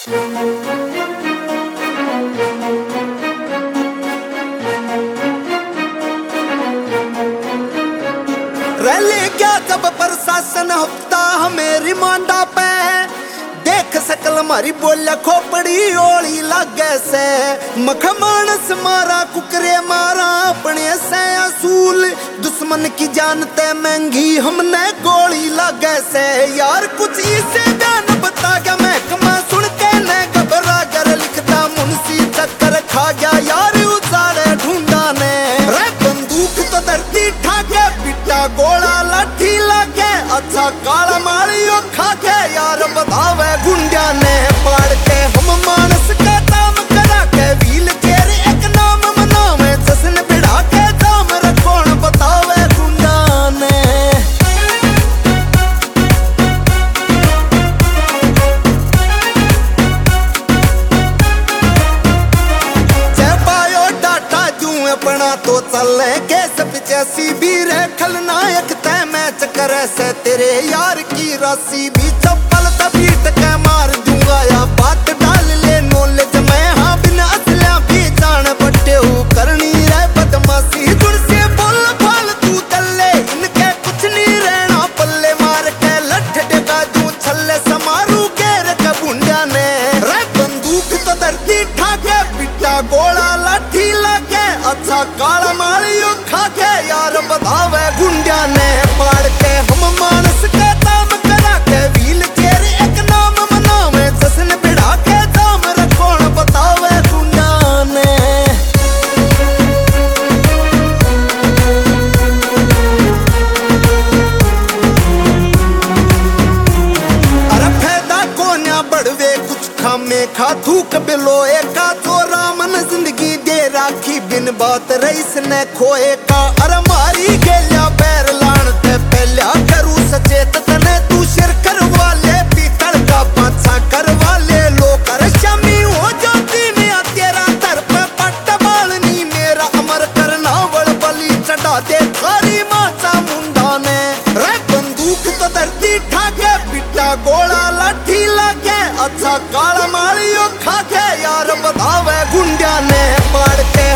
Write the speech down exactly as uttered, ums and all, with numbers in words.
rally क्या जब प्रशासन हफ्ता हमें रिमांडा पे देख सकल मारी बोले खोपड़ी ओली लागे से मख मानस मारा कुकरे मारा अपने से असूल दुश्मन की जानते महंगी हमने गोली लागे से यार कुछ इसे गान बता गया मैं कमा सुन के न घबरा कर लिखता मुंशी चक्कर खा गया यार उजाड़े ढूंढा ने रे बंदूक तो धरती ठाके पिटा गोला लाठी लागे अच्छा काला मारियो खा के यार बतावे गुंडिया ने पाड़ के हम मानस का काम करा के व्हील चेयर एक नाम मनावे जश्न बिड़ा के दाम रखोण बतावे गुंडा ने अपना तो चले कैसे पिचासी भी रे खलनायक तय मैच करे से तेरे यार की राशि भी चप्पल तबीट के मार दूंगा या बात डाल ले नॉलेज में हाँ बिना असला भी जान बट्टे हो करनी रे बदमाशी जुड़ से बोल फाल तू तल्ले इनके कुछ नहीं रहना पल्ले मार के लठ डेगा दूं छल्ले समारू घेर के बुंडिया ने रे बंदूक तो धरती ठाके पिटा गोला लाठी लागे अच्छा काला मारियो खा के यार बतावे गुंडिया ने पाड़ के हम मानस का दाम करा के व्हील चेयर एक नाम मनावे जश्न बिड़ा के दाम रखोण बतावे गुंडिया ने अरे फायदा कोन्या बढ़वे कुछ खामे खा थूक बिलोए का चोरा मन जिंदगी दे राखी बिन बात रईस ने खोए का अरे मारी गेल्या पैर लान ते पहला करू सचेत तने तू शेर करवा ले पीतल का पाछा करवा ले लो कर शामी हो जाती ने तेरा दर पे पट्ट बालनी मेरा अमर करना बड़ बलि चढ़ा दे थारी माचा मुंडा ने रे बंदूक तो धरती ठाके पिटा गोला लाठी लागे अच्छा काला मारियो खा के यार बतावे गुंडिया ने पाड़ के